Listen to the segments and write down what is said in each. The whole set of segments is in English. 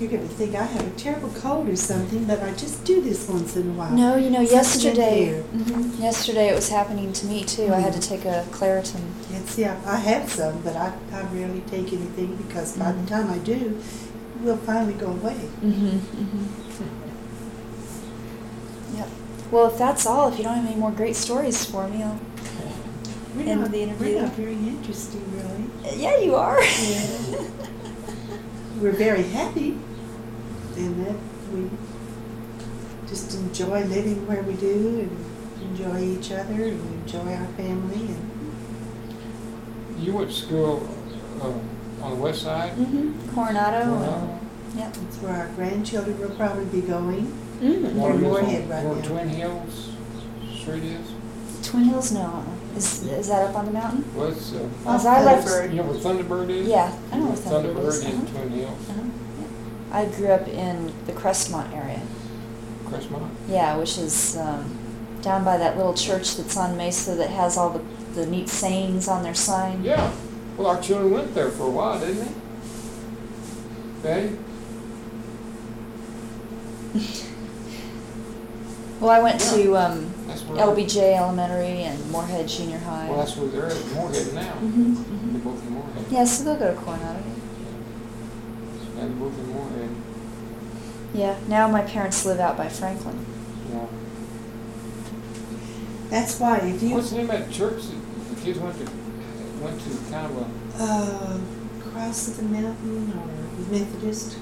You're going to think I have a terrible cold or something, but I just do this once in a while. No, you know, yesterday, Mm-hmm. yesterday it was happening to me too. I had to take a Claritin. I have some, but I rarely take anything because by the time I do, it will finally go away. Yep. Well, if that's all, if you don't have any more great stories for me, I'll end the interview. We're not very interesting, really. Yeah, you are. Yeah. We're very happy in that we just enjoy living where we do and enjoy each other and enjoy our family. And You went to school on the west side? Coronado. Coronado. Yep. that's where our grandchildren will probably be going. One of Moorhead right where now. Twin Hills Street is? Twin Hills, no. Is that up on the mountain? Well, it's, As I left, Thunderbird. you know where Thunderbird is? yeah, I know where Thunderbird Thunderbird is. is Twin Hills. Yeah. I grew up in the Crestmont area. Crestmont? Yeah, which is down by that little church that's on Mesa that has all the neat sayings on their sign. Yeah. Well, our children went there for a while, didn't they? Betty? Well, I went to That's where LBJ Elementary and Moorhead Junior High. Well, that's where they're at Moorhead now. Mhm, They're mhm. both in Moorhead. Yeah, so they'll go to Coronado. Yeah, they're both in Moorhead. Yeah, now my parents live out by Franklin. Yeah. That's why if you What's the name of that church that the kids went to kind of a... Cross of the Mountain or Methodist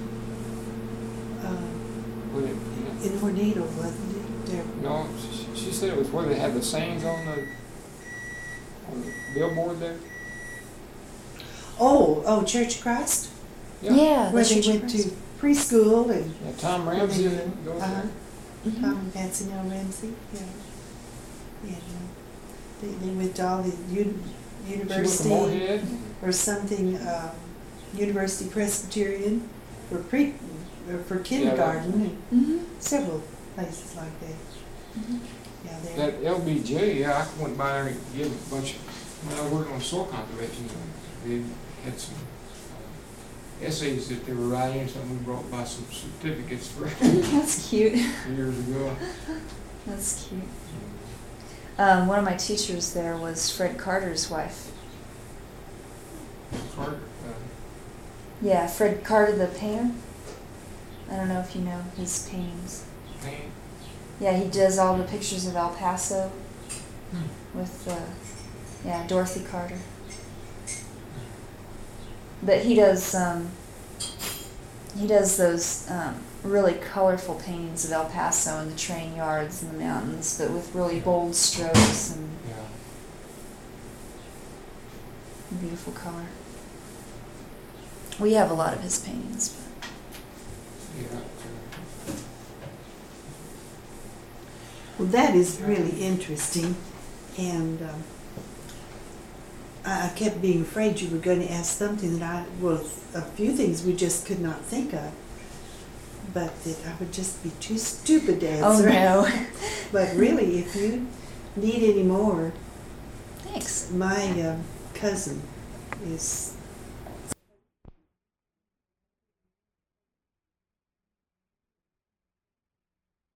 Was it, in Hornado, wasn't it? There. no, she said it was where they had the sayings on the billboard there. Oh, Church of Christ, Yeah, where the they Church of went Christ. to preschool and Yeah, Tom Ramsey goes uh-huh. there. Tom and Patsy Nell Ramsey. Yeah. They went to all the She went to university Moorhead. or something. University Presbyterian for kindergarten and several places like that. Yeah, there. That LBJ, yeah, I went by there and gave a bunch of, when I was working on soil conservation, they had some essays that they were writing, something we brought by some certificates for That's cute. years ago. That's cute. One of my teachers there was Fred Carter's wife. Clark, Yeah, Fred Carter, the painter. I don't know if you know his paintings. Payne. Yeah, he does all the pictures of El Paso with, Dorothy Carter. But he does those really colorful paintings of El Paso and the train yards and the mountains, but with really bold strokes and Yeah. beautiful color. We have a lot of his paintings. But Yeah. Well, that is really interesting, and I kept being afraid you were going to ask something that a few things we just could not think of, but that I would just be too stupid to answer. oh no. But really, if you need any more, Thanks. my cousin is